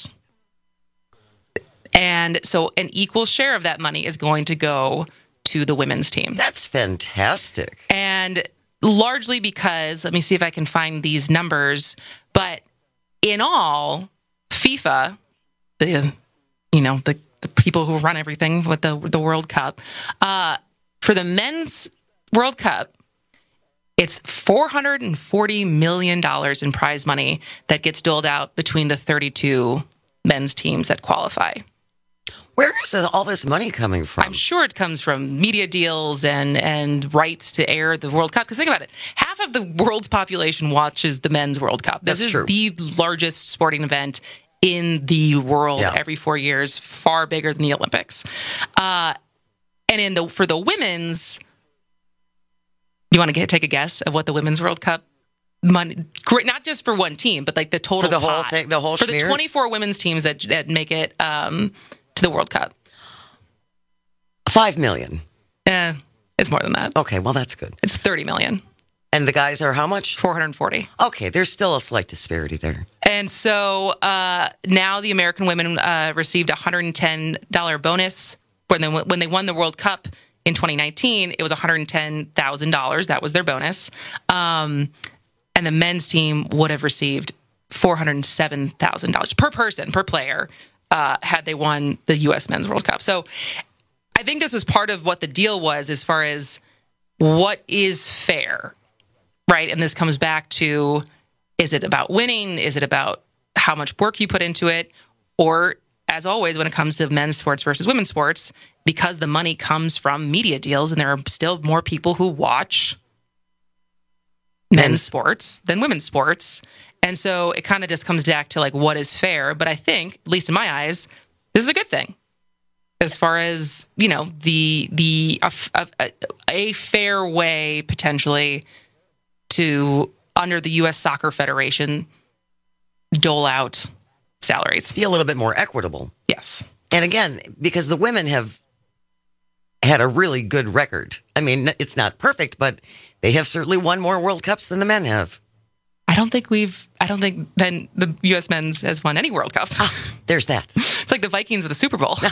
And so an equal share of that money is going to go to the women's team. That's fantastic. And largely because, let me see if I can find these numbers, but in all, FIFA, the people who run everything with the World Cup, for the men's World Cup, it's $440 million in prize money that gets doled out between the 32 men's teams that qualify. Where is all this money coming from? I'm sure it comes from media deals and rights to air the World Cup. Because think about it. Half of the world's population watches the men's World Cup. This is true. The largest sporting event in the world every 4 years, far bigger than the Olympics. And for the women's, you want to take a guess of what the women's World Cup money, not just for one team, but like the total for the pot, whole thing, the whole for the 24 women's teams that make it to the World Cup. $5 million. It's more than that. Okay, well that's good. It's $30 million. And the guys are how much? 440. Okay, there's still a slight disparity there. And so now the American women received a $110 bonus when they won the World Cup in 2019. It was $110,000. That was their bonus. And the men's team would have received $407,000 per person, per player, had they won the U.S. Men's World Cup. So I think this was part of what the deal was as far as what is fair, right? And this comes back to, is it about winning? Is it about how much work you put into it? Or, as always, when it comes to men's sports versus women's sports, because the money comes from media deals and there are still more people who watch men's sports than women's sports. And so it kind of just comes back to like what is fair. But I think, at least in my eyes, this is a good thing. As far as, a fair way potentially to, under the U.S. Soccer Federation, dole out salaries. Be a little bit more equitable. Yes. And again, because the women have had a really good record. I mean, it's not perfect, but they have certainly won more World Cups than the men have. I don't think then the U.S. men's has won any World Cups. There's that. It's like the Vikings with a Super Bowl.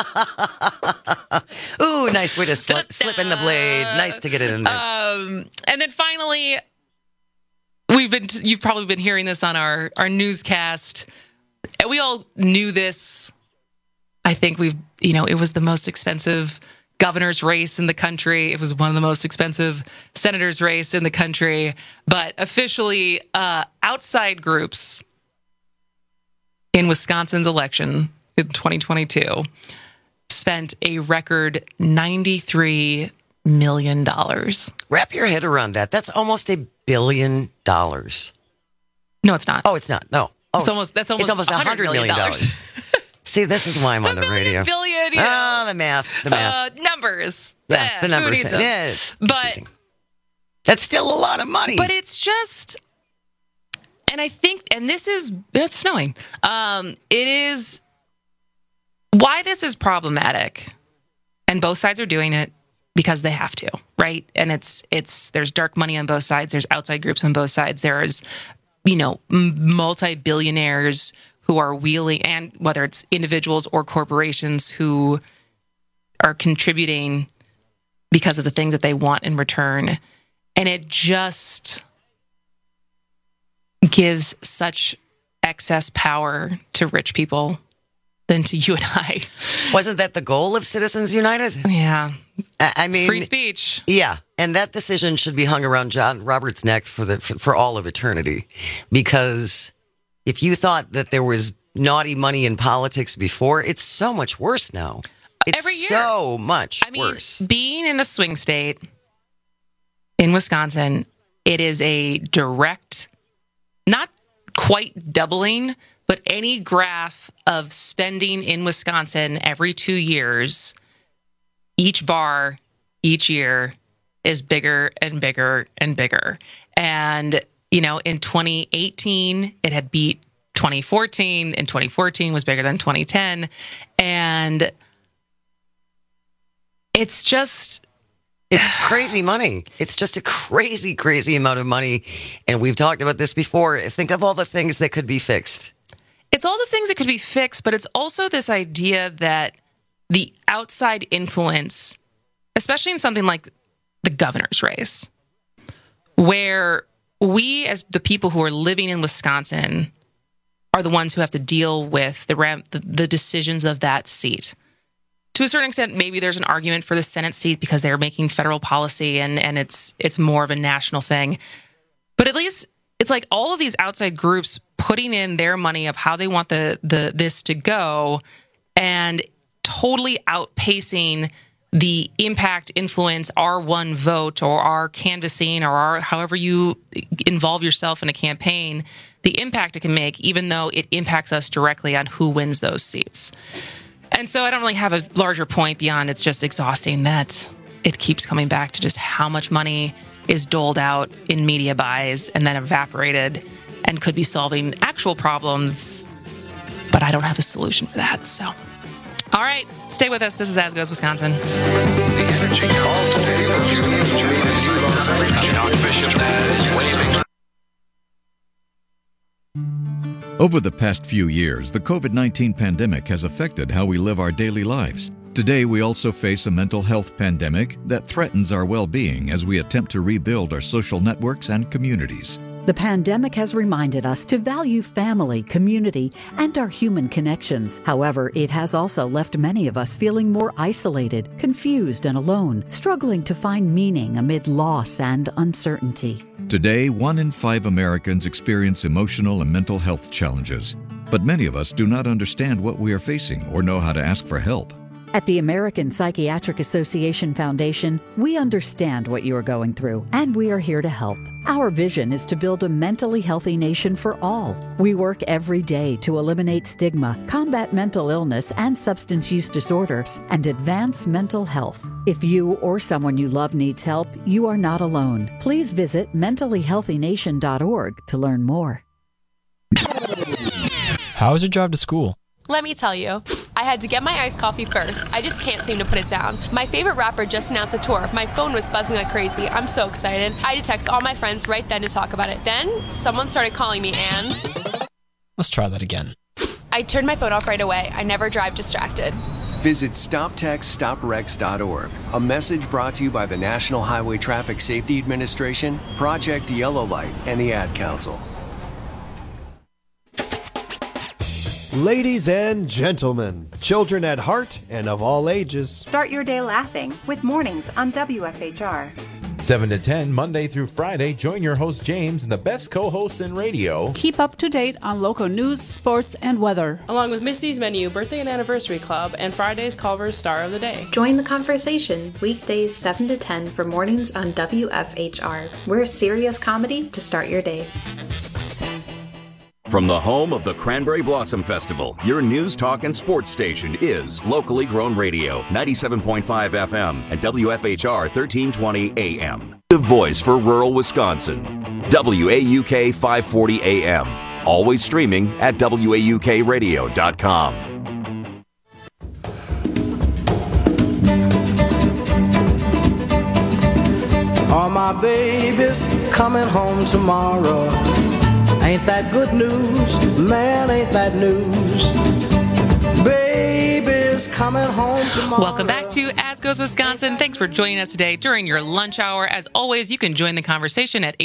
Ooh, nice way to slip in the blade. Nice to get it in there. And then finally, you've probably been hearing this on our newscast. And we all knew this. I think it was the most expensive governor's race in the country. It was one of the most expensive senator's race in the country. But officially, outside groups in Wisconsin's election in 2022 spent a record $93 million. Wrap your head around that. That's almost $1 billion. No, it's not. Oh, it's not. No. Oh, it's almost $100 million. See, this is why I'm on the radio. Billion, the math. Numbers. Yeah, the numbers. Yeah, it's confusing. That's still a lot of money. But it's just, and I think, and it's snowing. It is why this is problematic, and both sides are doing it because they have to, right? And there's dark money on both sides. There's outside groups on both sides. There's, multi-billionaires who are wheeling, and whether it's individuals or corporations who are contributing because of the things that they want in return. And it just gives such excess power to rich people than to you and I. Wasn't that the goal of Citizens United? Yeah. I mean, free speech. Yeah. And that decision should be hung around John Roberts' neck for all of eternity. Because if you thought that there was naughty money in politics before, it's so much worse now. It's every year. So much worse. Being in a swing state in Wisconsin, it is a direct, not quite doubling, but any graph of spending in Wisconsin every 2 years, each bar, each year is bigger and bigger and bigger. And in 2018, it had beat 2014, and 2014 was bigger than 2010. And it's crazy money. It's just a crazy, crazy amount of money. And we've talked about this before. Think of all the things that could be fixed. It's all the things that could be fixed, but it's also this idea that the outside influence, especially in something like the governor's race, where we as the people who are living in Wisconsin are the ones who have to deal with the decisions of that seat. To a certain extent, maybe there's an argument for the Senate seat because they're making federal policy and it's more of a national thing. But at least it's like all of these outside groups putting in their money of how they want this to go and totally outpacing the impact, influence, our one vote or our canvassing or our however you involve yourself in a campaign, the impact it can make, even though it impacts us directly on who wins those seats. And so I don't really have a larger point beyond it's just exhausting that it keeps coming back to just how much money is doled out in media buys and then evaporated and could be solving actual problems. But I don't have a solution for that. So, all right, stay with us. This is As Goes Wisconsin. The energy call today was used to meet Los Angeles Archbishop is waving. Over the past few years, the COVID-19 pandemic has affected how we live our daily lives. Today, we also face a mental health pandemic that threatens our well-being as we attempt to rebuild our social networks and communities. The pandemic has reminded us to value family, community, and our human connections. However, it has also left many of us feeling more isolated, confused, and alone, struggling to find meaning amid loss and uncertainty. Today, 1 in 5 Americans experience emotional and mental health challenges, but many of us do not understand what we are facing or know how to ask for help. At the American Psychiatric Association Foundation, we understand what you are going through, and we are here to help. Our vision is to build a mentally healthy nation for all. We work every day to eliminate stigma, combat mental illness and substance use disorders, and advance mental health. If you or someone you love needs help, you are not alone. Please visit mentallyhealthynation.org to learn more. How is your drive to school? Let me tell you. I had to get my iced coffee first. I just can't seem to put it down. My favorite rapper just announced a tour. My phone was buzzing like crazy. I'm so excited. I had to text all my friends right then to talk about it. Then, someone started calling me and... Let's try that again. I turned my phone off right away. I never drive distracted. Visit StopTextStopWrecks.org. A message brought to you by the National Highway Traffic Safety Administration, Project Yellow Light, and the Ad Council. Ladies and gentlemen, children at heart and of all ages. Start your day laughing with Mornings on WFHR. 7 to 10, Monday through Friday. Join your host, James, and the best co-hosts in radio. Keep up to date on local news, sports, and weather. Along with Misty's Menu, Birthday and Anniversary Club, and Friday's Culver's Star of the Day. Join the conversation weekdays 7 to 10 for Mornings on WFHR. We're serious comedy to start your day. From the home of the Cranberry Blossom Festival, your news, talk, and sports station is Locally Grown Radio, 97.5 FM and WFHR 1320 AM. The voice for rural Wisconsin, WAUK 540 AM. Always streaming at WAUKradio.com. All my babies coming home tomorrow. Ain't that good news? Man, ain't that news? Baby's coming home tomorrow. Welcome back to As Goes Wisconsin. Thanks for joining us today during your lunch hour. As always, you can join the conversation at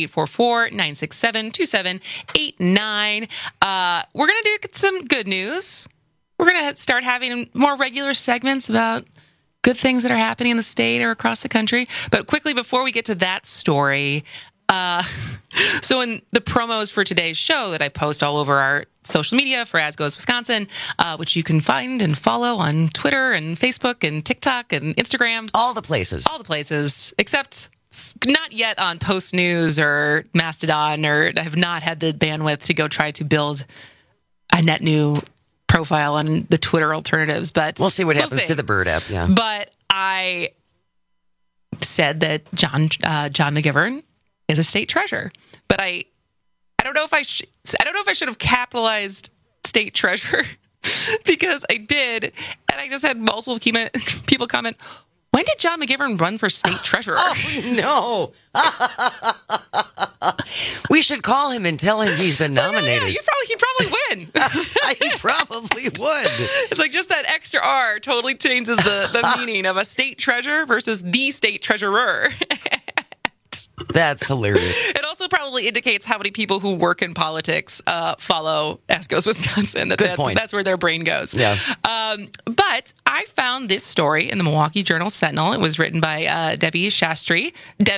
844-967-2789. We're going to do some good news. We're going to start having more regular segments about good things that are happening in the state or across the country. But quickly, before we get to that story... So in the promos for today's show that I post all over our social media for As Goes Wisconsin, which you can find and follow on Twitter and Facebook and TikTok and Instagram. All the places. All the places, except not yet on Post News or Mastodon, or I have not had the bandwidth to go try to build a net new profile on the Twitter alternatives. But we'll see what happens to the Bird app. Yeah. But I said that John McGivern is a state treasurer, but I don't know if I should have capitalized state treasurer because I did, and I just had multiple people comment, when did John McGivern run for state treasurer? Oh, no. We should call him and tell him he's been nominated. Oh, yeah, he'd probably win. He probably would. It's like just that extra R totally changes the meaning of a state treasurer versus the state treasurer. That's hilarious. It also probably indicates how many people who work in politics follow As Goes Wisconsin. Good point. That's where their brain goes. Yeah. But I found this story in the Milwaukee Journal-Sentinel. It was written by Devi Shastri.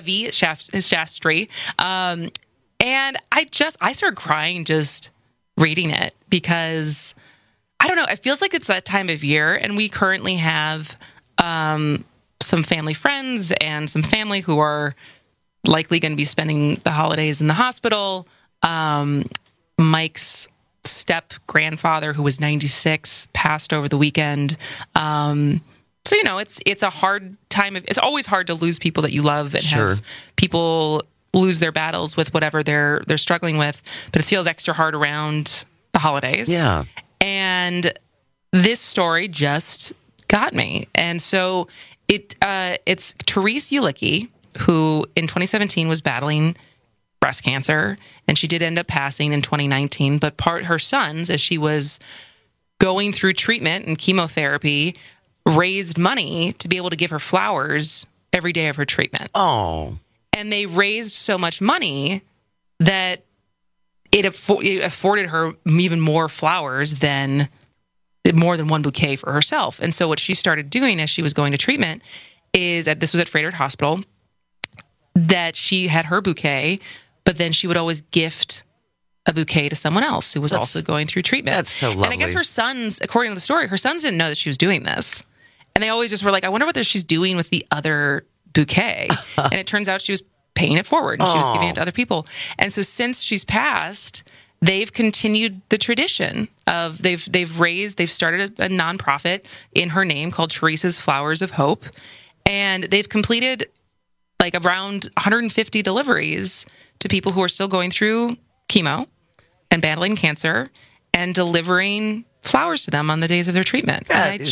And I started crying just reading it because, I don't know, it feels like it's that time of year, and we currently have some family friends and some family who are likely going to be spending the holidays in the hospital. Mike's step-grandfather, who was 96, passed over the weekend. So, it's a hard time. It's always hard to lose people that you love and have people lose their battles with whatever they're struggling with. But it feels extra hard around the holidays. Yeah. And this story just got me. And so it's Therese Ulicki, who in 2017 was battling breast cancer, and she did end up passing in 2019. But her sons, as she was going through treatment and chemotherapy, raised money to be able to give her flowers every day of her treatment. Oh. And they raised so much money that it afforded her even more flowers more than one bouquet for herself. And so what she started doing as she was going to treatment is this was at Froedtert Hospital, that she had her bouquet, but then she would always gift a bouquet to someone else who was also going through treatment. That's so lovely. And I guess her sons, according to the story, her sons didn't know that she was doing this. And they always just were like, I wonder what she's doing with the other bouquet. And it turns out she was paying it forward and she was giving it to other people. And so since she's passed, they've continued the tradition of they've started a nonprofit in her name called Therese's Flowers of Hope. And they've completed like around 150 deliveries to people who are still going through chemo and battling cancer and delivering flowers to them on the days of their treatment. And it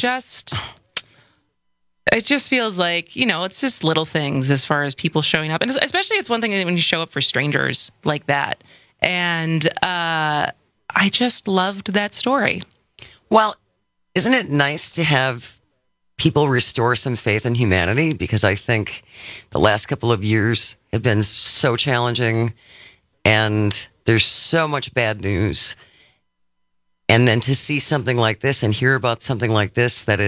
just feels like, it's just little things as far as people showing up. And especially it's one thing when you show up for strangers like that. And I just loved that story. Well, isn't it nice to have people restore some faith in humanity? Because I think the last couple of years have been so challenging and there's so much bad news. And then to see something like this and hear about something like this that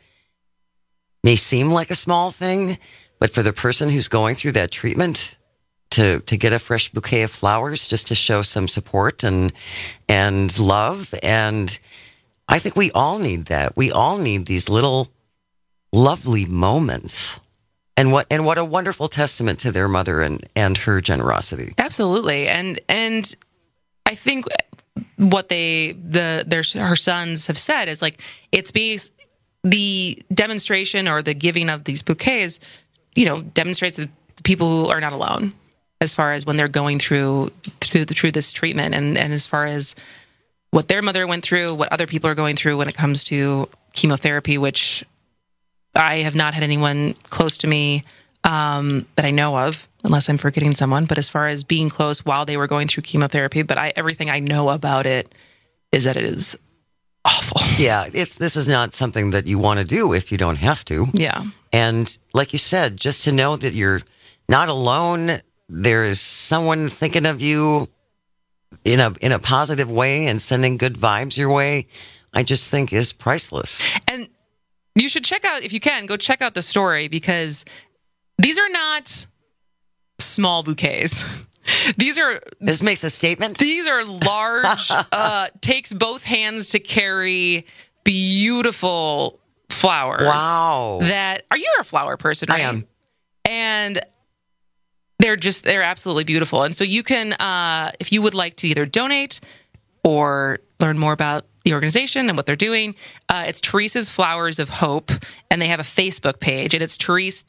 may seem like a small thing, but for the person who's going through that treatment, to get a fresh bouquet of flowers just to show some support and love. And I think we all need that. We all need these little lovely moments. And what a wonderful testament to their mother and her generosity. Absolutely. And I think what her sons have said is like, it's the demonstration or the giving of these bouquets, demonstrates that people who are not alone as far as when they're going through this treatment and as far as what their mother went through, what other people are going through when it comes to chemotherapy, which I have not had anyone close to me that I know of, unless I'm forgetting someone, but as far as being close while they were going through chemotherapy, but everything I know about it is that it is awful. Yeah, this is not something that you want to do if you don't have to. Yeah. And like you said, just to know that you're not alone, there is someone thinking of you in a positive way and sending good vibes your way, I just think is priceless. And you should check out, if you can, go check out the story, because these are not small bouquets. This makes a statement. These are large, takes both hands to carry beautiful flowers. Wow. You're a flower person, right? I am. And they're absolutely beautiful. And so you can, if you would like to either donate or learn more about the organization and what they're doing, it's Teresa's Flowers of Hope, and they have a Facebook page, and it's Therese,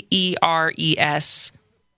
TERES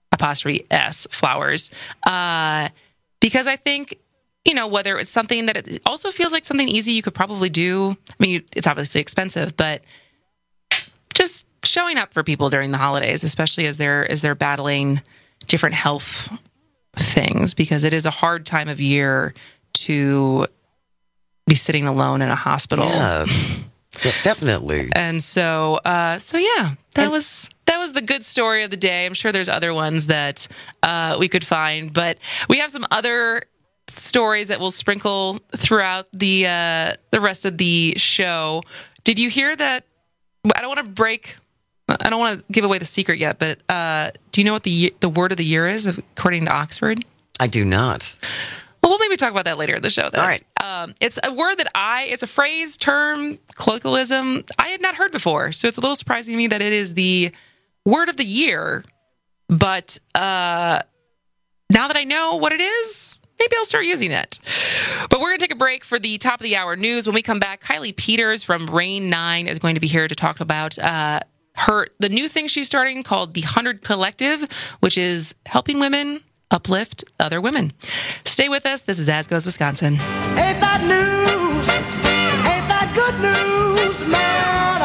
'*S flowers. Because I think, whether it's something that it also feels like something easy you could probably do. I mean, it's obviously expensive, but just showing up for people during the holidays, especially as they're battling different health things, because it is a hard time of year to be sitting alone in a hospital. Yeah, definitely. And so yeah, that was the good story of the day. I'm sure there's other ones that we could find, but we have some other stories that we'll sprinkle throughout the rest of the show. Did you hear that? I don't want to give away the secret yet, but do you know what the word of the year is according to Oxford? I do not. Well, we'll maybe talk about that later in the show then. All right. It's a word that it's a phrase, term, colloquialism I had not heard before. So it's a little surprising to me that it is the word of the year. But now that I know what it is, maybe I'll start using it. But we're going to take a break for the top of the hour news. When we come back, Kylie Peters from Rain 9 is going to be here to talk about the new thing she's starting called the 100 Collective, which is helping women uplift other women. Stay with us. This is As Goes Wisconsin. Ain't that news? Ain't that good news, man?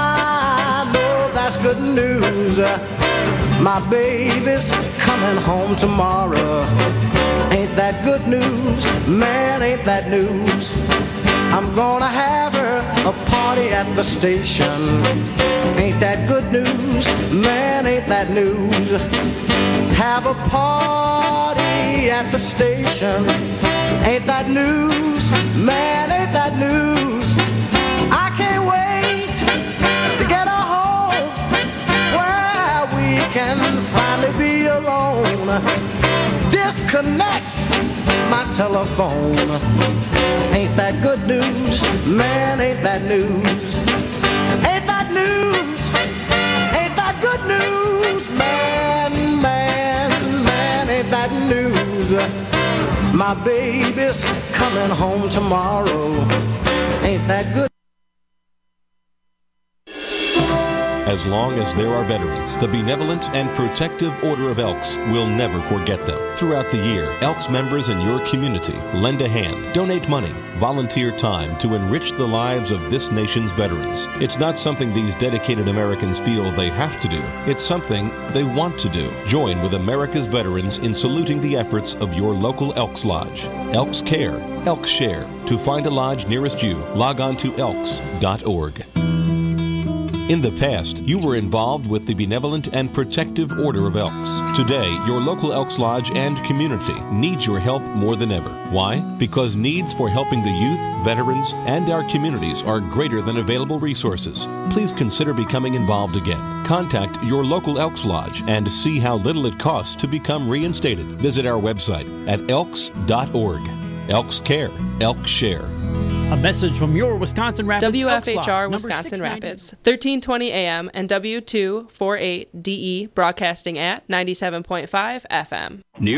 I know that's good news. My baby's coming home tomorrow. Ain't that good news, man? Ain't that news? I'm gonna have her a party at the station. Ain't that good news, man? Ain't that news? Have a party at the station. Ain't that news, man? Ain't that news? I can't wait to get her home where we can finally be alone. Disconnect my telephone. Ain't that good news, man? Ain't that news? Ain't that news? Ain't that good news, man? Man, ain't that news? My baby's coming home tomorrow. Ain't that good? As long as there are veterans, the Benevolent and Protective Order of Elks will never forget them. Throughout the year, Elks members in your community lend a hand, donate money, volunteer time to enrich the lives of this nation's veterans. It's not something these dedicated Americans feel they have to do. It's something they want to do. Join with America's veterans in saluting the efforts of your local Elks Lodge. Elks Care, Elks Share. To find a lodge nearest you, log on to elks.org. In the past, you were involved with the Benevolent and Protective Order of Elks. Today, your local Elks Lodge and community needs your help more than ever. Why? Because needs for helping the youth, veterans, and our communities are greater than available resources. Please consider becoming involved again. Contact your local Elks Lodge and see how little it costs to become reinstated. Visit our website at elks.org. Elks Care, Elks Share. A message from your Wisconsin Rapids WFHR Wisconsin Rapids, 1320 AM and W248DE broadcasting at 97.5 FM.